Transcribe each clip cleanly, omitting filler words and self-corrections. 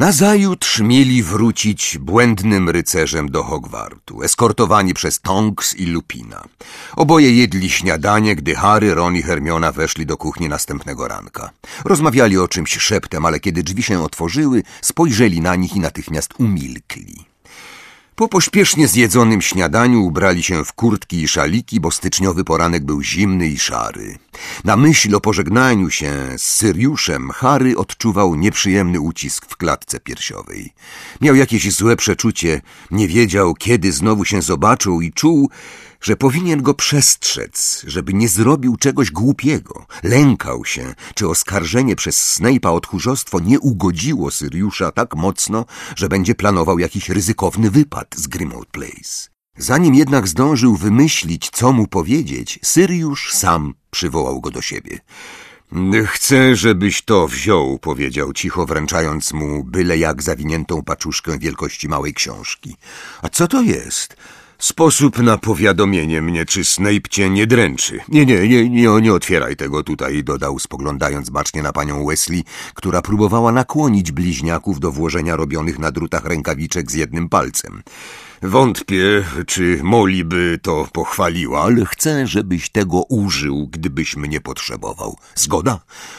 Nazajutrz mieli wrócić błędnym rycerzem do Hogwartu, eskortowani przez Tonks i Lupina. Oboje jedli śniadanie, gdy Harry, Ron i Hermiona weszli do kuchni następnego ranka. Rozmawiali o czymś szeptem, ale kiedy drzwi się otworzyły, spojrzeli na nich i natychmiast umilkli. Po pośpiesznie zjedzonym śniadaniu ubrali się w kurtki i szaliki, bo styczniowy poranek był zimny i szary. Na myśl o pożegnaniu się z Syriuszem Harry odczuwał nieprzyjemny ucisk w klatce piersiowej. Miał jakieś złe przeczucie, nie wiedział, kiedy znowu się zobaczą i czuł, że powinien go przestrzec, żeby nie zrobił czegoś głupiego. Lękał się, czy oskarżenie przez Snape'a o tchórzostwo nie ugodziło Syriusza tak mocno, że będzie planował jakiś ryzykowny wypad z Grimmauld Place. Zanim jednak zdążył wymyślić, co mu powiedzieć, Syriusz sam przywołał go do siebie. Chcę, żebyś to wziął, powiedział cicho, wręczając mu byle jak zawiniętą paczuszkę wielkości małej książki. A co to jest? Sposób na powiadomienie mnie, czy Snape cię nie dręczy. Nie otwieraj tego tutaj, dodał, spoglądając bacznie na panią Weasley, która próbowała nakłonić bliźniaków do włożenia robionych na drutach rękawiczek z jednym palcem. Wątpię, czy Molly by to pochwaliła, ale chcę, żebyś tego użył, gdybyś mnie potrzebował. Zgoda?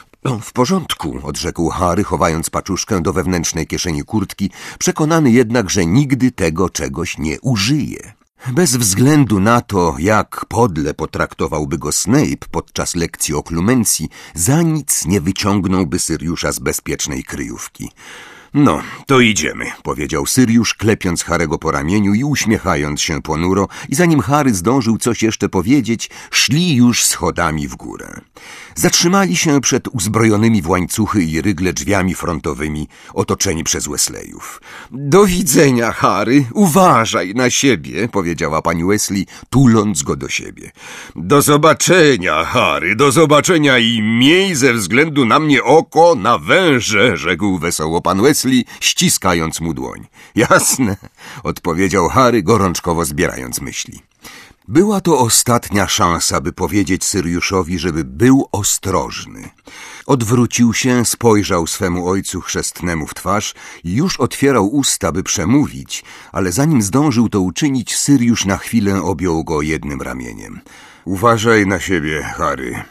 W porządku, odrzekł Harry, chowając paczuszkę do wewnętrznej kieszeni kurtki, przekonany jednak, że nigdy tego czegoś nie użyje. Bez względu na to, jak podle potraktowałby go Snape podczas lekcji oklumencji, za nic nie wyciągnąłby Syriusza z bezpiecznej kryjówki. No, to idziemy, powiedział Syriusz, klepiąc Harego po ramieniu i uśmiechając się ponuro, i zanim Harry zdążył coś jeszcze powiedzieć, szli już schodami w górę. Zatrzymali się przed uzbrojonymi w łańcuchy i rygle drzwiami frontowymi, otoczeni przez Weasleyów. Do widzenia, Harry, uważaj na siebie, powiedziała pani Weasley, tuląc go do siebie. Do zobaczenia, Harry, do zobaczenia i miej ze względu na mnie oko na węże, rzekł wesoło pan Weasley, ściskając mu dłoń. Jasne, odpowiedział Harry, gorączkowo zbierając myśli. Była to ostatnia szansa, by powiedzieć Syriuszowi, żeby był ostrożny. Odwrócił się, spojrzał swemu ojcu chrzestnemu w twarz i już otwierał usta, by przemówić, ale zanim zdążył to uczynić, Syriusz na chwilę objął go jednym ramieniem. Uważaj na siebie, Harry.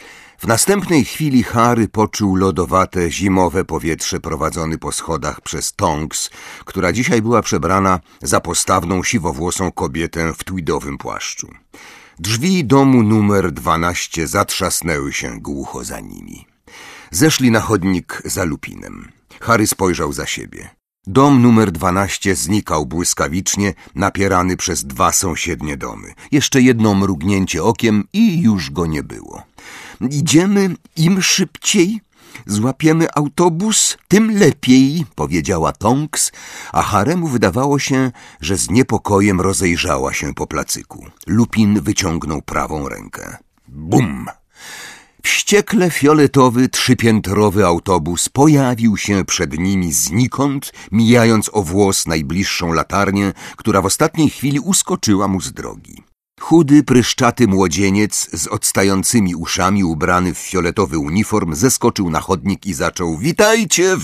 W następnej chwili Harry poczuł lodowate, zimowe powietrze prowadzone po schodach przez Tonks, która dzisiaj była przebrana za postawną, siwowłosą kobietę w tweedowym płaszczu. Drzwi domu numer 12 zatrzasnęły się głucho za nimi. Zeszli na chodnik za Lupinem. Harry spojrzał za siebie. Dom numer 12 znikał błyskawicznie, napierany przez dwa sąsiednie domy. Jeszcze jedno mrugnięcie okiem i już go nie było. Idziemy im szybciej, złapiemy autobus, tym lepiej, powiedziała Tonks, a Haremu wydawało się, że z niepokojem rozejrzała się po placyku. Lupin wyciągnął prawą rękę. Bum! Wściekle fioletowy, trzypiętrowy autobus pojawił się przed nimi znikąd, mijając o włos najbliższą latarnię, która w ostatniej chwili uskoczyła mu z drogi. Chudy, pryszczaty młodzieniec z odstającymi uszami, ubrany w fioletowy uniform, zeskoczył na chodnik i zaczął: Witajcie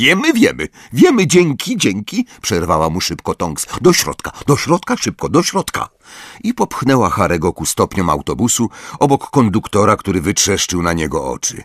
Wiemy, dzięki, przerwała mu szybko Tonks. Do środka, szybko, do środka. I popchnęła Harego ku stopniom autobusu, obok konduktora, który wytrzeszczył na niego oczy.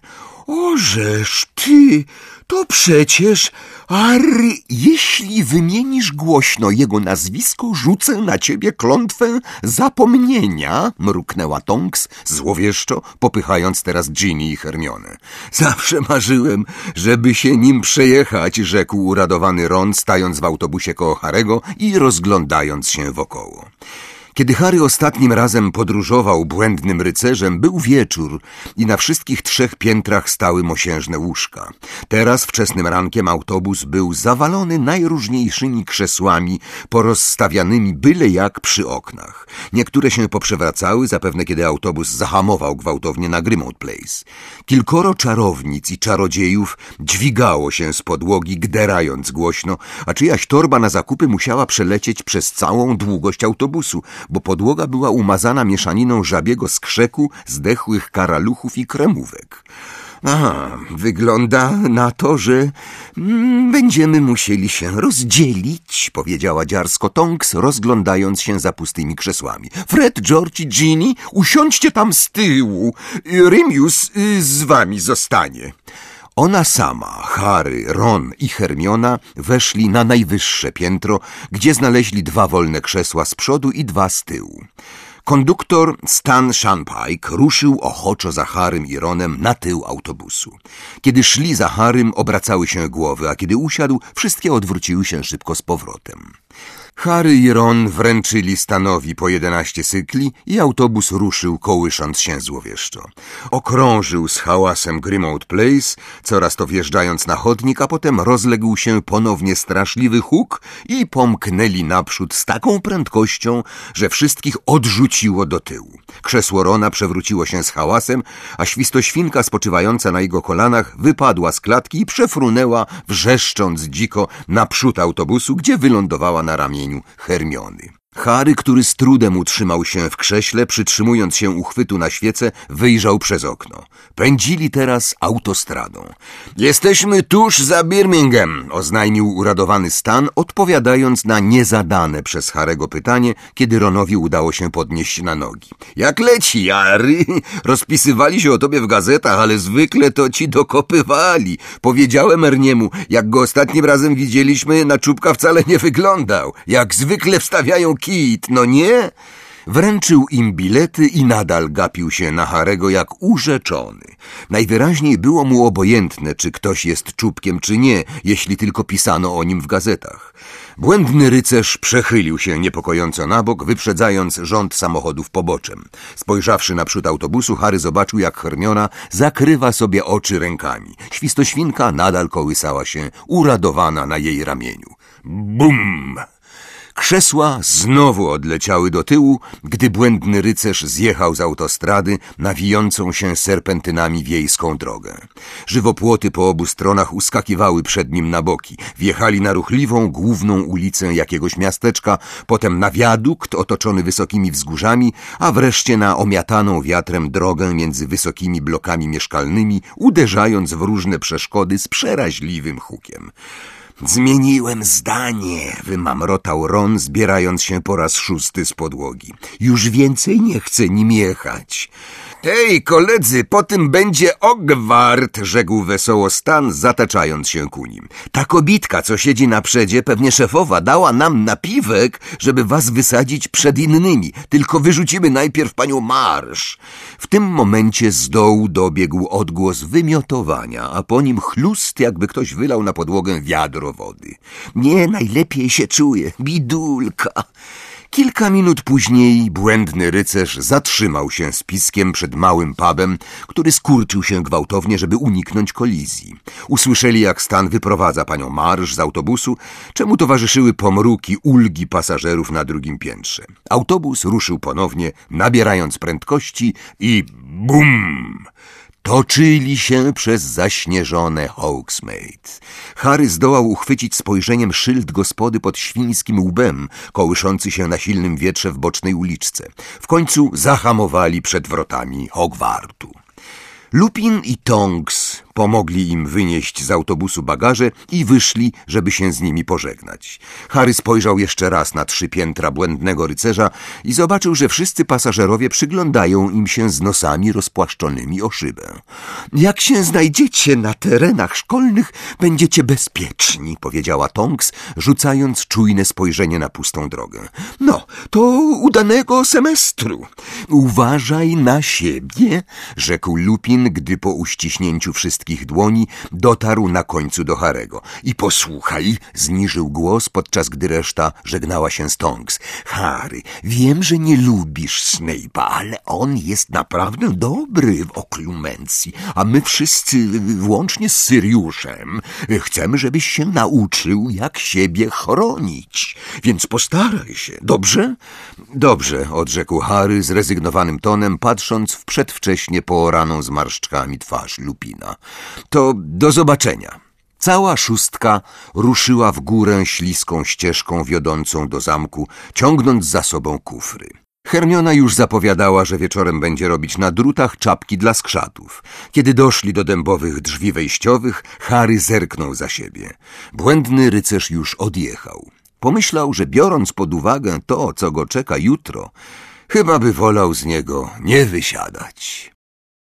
Ożeż ty, to przecież Harry, jeśli wymienisz głośno jego nazwisko, rzucę na ciebie klątwę zapomnienia, mruknęła Tonks, złowieszczo, popychając teraz Ginny i Hermionę. Zawsze marzyłem, żeby się nim przejechać, rzekł uradowany Ron, stając w autobusie koło Harego i rozglądając się wokoło. Kiedy Harry ostatnim razem podróżował błędnym rycerzem, był wieczór i na wszystkich 3 piętrach stały mosiężne łóżka. Teraz wczesnym rankiem autobus był zawalony najróżniejszymi krzesłami porozstawianymi byle jak przy oknach. Niektóre się poprzewracały, zapewne kiedy autobus zahamował gwałtownie na Grimmauld Place. Kilkoro czarownic i czarodziejów dźwigało się z podłogi, gderając głośno, a czyjaś torba na zakupy musiała przelecieć przez całą długość autobusu, bo podłoga była umazana mieszaniną żabiego skrzeku, zdechłych karaluchów i kremówek. Wygląda na to, że będziemy musieli się rozdzielić, powiedziała dziarsko Tonks, rozglądając się za pustymi krzesłami. Fred, George i Ginny, usiądźcie tam z tyłu. Remus z wami zostanie. Ona sama, Harry, Ron i Hermiona weszli na najwyższe piętro, gdzie znaleźli 2 wolne krzesła z przodu i 2 z tyłu. Konduktor Stan Shunpike ruszył ochoczo za Harrym i Ronem na tył autobusu. Kiedy szli za Harrym, obracały się głowy, a kiedy usiadł, wszystkie odwróciły się szybko z powrotem. Harry i Ron wręczyli Stanowi po 11 cykli i autobus ruszył, kołysząc się złowieszczo. Okrążył z hałasem Grimmauld Place, coraz to wjeżdżając na chodnik, a potem rozległ się ponownie straszliwy huk i pomknęli naprzód z taką prędkością, że wszystkich odrzuciło do tyłu. Krzesło Rona przewróciło się z hałasem, a świstoświnka spoczywająca na jego kolanach wypadła z klatki i przefrunęła, wrzeszcząc dziko, naprzód autobusu, gdzie wylądowała na ramieniu Hermiony. Harry, który z trudem utrzymał się w krześle, przytrzymując się uchwytu na świecę, wyjrzał przez okno. Pędzili teraz autostradą. Jesteśmy tuż za Birmingham, oznajmił uradowany Stan, odpowiadając na niezadane przez Harry'ego pytanie, kiedy Ronowi udało się podnieść na nogi. Jak leci, Harry? Rozpisywali się o tobie w gazetach, ale zwykle to ci dokopywali. Powiedziałem Erniemu, jak go ostatnim razem widzieliśmy, na czubka wcale nie wyglądał. Jak zwykle wstawiają kit, no nie? Wręczył im bilety i nadal gapił się na Harry'ego jak urzeczony. Najwyraźniej było mu obojętne, czy ktoś jest czubkiem, czy nie, jeśli tylko pisano o nim w gazetach. Błędny rycerz przechylił się niepokojąco na bok, wyprzedzając rząd samochodów poboczem. Spojrzawszy naprzód autobusu, Harry zobaczył, jak Hermiona zakrywa sobie oczy rękami. Świstoświnka nadal kołysała się, uradowana na jej ramieniu. Bum! Krzesła znowu odleciały do tyłu, gdy błędny rycerz zjechał z autostrady na wijącą się serpentynami wiejską drogę. Żywopłoty po obu stronach uskakiwały przed nim na boki. Wjechali na ruchliwą, główną ulicę jakiegoś miasteczka, potem na wiadukt otoczony wysokimi wzgórzami, a wreszcie na omiataną wiatrem drogę między wysokimi blokami mieszkalnymi, uderzając w różne przeszkody z przeraźliwym hukiem. Zmieniłem zdanie, wymamrotał Ron, zbierając się po raz 6 z podłogi. Już więcej nie chcę nim jechać. Hej, koledzy, po tym będzie Hogwart, rzekł wesoło Stan, zataczając się ku nim. Ta kobitka, co siedzi na przodzie, pewnie szefowa, dała nam napiwek, żeby was wysadzić przed innymi. Tylko wyrzucimy najpierw panią Marsz. W tym momencie z dołu dobiegł odgłos wymiotowania, a po nim chlust, jakby ktoś wylał na podłogę wiadro wody. Nie, najlepiej się czuję, bidulka. Kilka minut później błędny rycerz zatrzymał się z piskiem przed małym pubem, który skurczył się gwałtownie, żeby uniknąć kolizji. Usłyszeli, jak Stan wyprowadza panią Marsz z autobusu, czemu towarzyszyły pomruki ulgi pasażerów na drugim piętrze. Autobus ruszył ponownie, nabierając prędkości i bum! Toczyli się przez zaśnieżone Hogsmeade. Harry zdołał uchwycić spojrzeniem szyld gospody pod świńskim łbem, kołyszący się na silnym wietrze w bocznej uliczce. W końcu zahamowali przed wrotami Hogwartu. Lupin i Tonks pomogli im wynieść z autobusu bagaże i wyszli, żeby się z nimi pożegnać. Harry spojrzał jeszcze raz na 3 piętra błędnego rycerza i zobaczył, że wszyscy pasażerowie przyglądają im się z nosami rozpłaszczonymi o szybę. Jak się znajdziecie na terenach szkolnych, będziecie bezpieczni, powiedziała Tonks, rzucając czujne spojrzenie na pustą drogę. No, to udanego semestru. Uważaj na siebie, rzekł Lupin, gdy po uściśnięciu wszystkich dłoni dotarł na końcu do Harego. I posłuchaj, zniżył głos, podczas gdy reszta żegnała się z Tonks. Harry, wiem, że nie lubisz Snape'a, ale on jest naprawdę dobry w oklumencji, a my wszyscy, włącznie z Syriuszem, chcemy, żebyś się nauczył, jak siebie chronić. Więc postaraj się, dobrze? Dobrze, odrzekł Harry zrezygnowanym tonem, patrząc w przedwcześnie pooraną zmarszczkami twarz Lupina. To do zobaczenia. Cała 6 ruszyła w górę śliską ścieżką wiodącą do zamku, ciągnąc za sobą kufry. Hermiona już zapowiadała, że wieczorem będzie robić na drutach czapki dla skrzatów. Kiedy doszli do dębowych drzwi wejściowych, Harry zerknął za siebie. Błędny rycerz już odjechał. Pomyślał, że biorąc pod uwagę to, co go czeka jutro, chyba by wolał z niego nie wysiadać.